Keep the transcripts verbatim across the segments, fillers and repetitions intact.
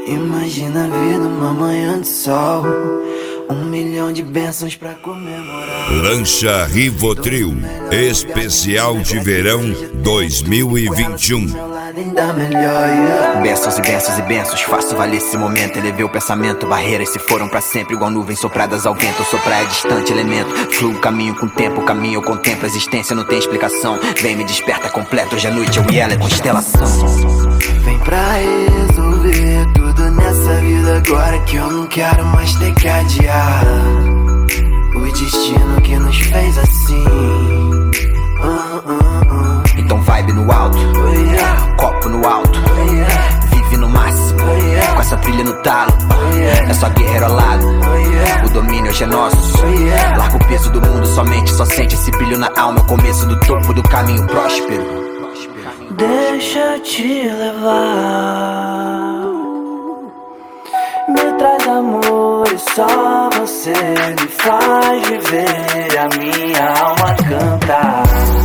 Imagina a vida, uma manhã de sol, um milhão de bênçãos pra comemorar. Lancha Rivotril, especial de verão dois mil e vinte e um. Ainda melhor, yeah. Bênçãos e bênçãos e bênçãos, faço valer esse momento. Elevei o pensamento, barreiras se foram pra sempre. Igual nuvens sopradas ao vento, eu sou praia distante, elemento. Fluo, caminho com tempo, caminho eu contemplo. A existência não tem explicação, vem me desperta completo. Hoje à noite eu e ela é constelação. Vem pra resolver tudo nessa vida agora, que eu não quero mais ter que adiar o destino que nos fez assim. uh, uh, uh. Então vibe no alto, oh, yeah. Copo no alto, oh, yeah. Vive no máximo, oh, yeah. Com essa trilha no talo, oh, yeah. É só guerreiro ao lado, oh, yeah. O domínio hoje é nosso, oh, yeah. Larga o peso do mundo, somente só sente esse brilho na alma. É o começo do topo do caminho próspero. Deixa eu te levar, me traz amor e só você me faz viver, a minha alma cantar.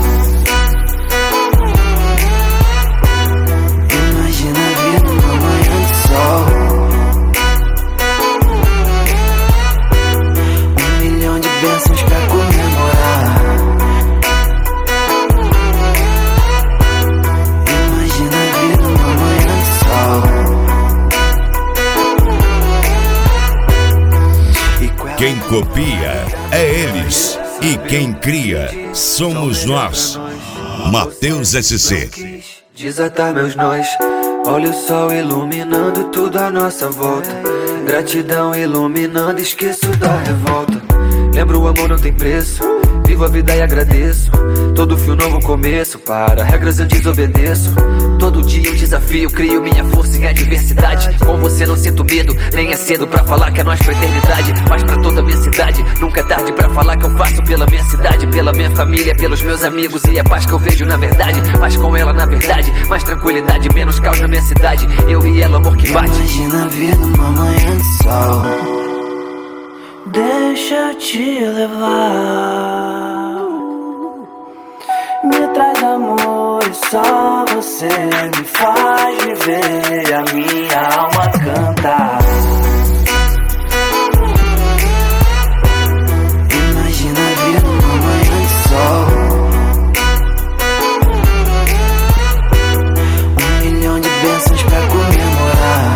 Imagina a vida numa manhã de sol, um milhão de bênçãos pra comemorar. Quem copia é eles, e quem cria somos nós. Mateus S C. Desatar meus nós, olha o sol iluminando tudo à nossa volta. Gratidão iluminando, esqueço da revolta. Lembro o amor não tem preço, vivo a vida e agradeço. Todo fio novo começo, para regras eu desobedeço. Todo dia um desafio, crio minha força em adversidade. Com você não sinto medo, nem é cedo pra falar que é nós pra eternidade. Mas pra toda a minha cidade, nunca é tarde pra falar que eu faço pela minha cidade, pela minha família, pelos meus amigos e a paz que eu vejo na verdade. Paz com ela na verdade, mais tranquilidade, menos caos na minha cidade. Eu e ela, amor que bate. Imagina a vida uma manhã de sol, deixa eu te levar, me traz amor e só você me faz viver, a minha alma cantar. Imagina a vida uma manhã de sol, um milhão de bênçãos pra comemorar.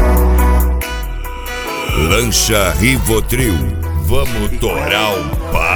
Lancha Rivotril, vamos torar o pau.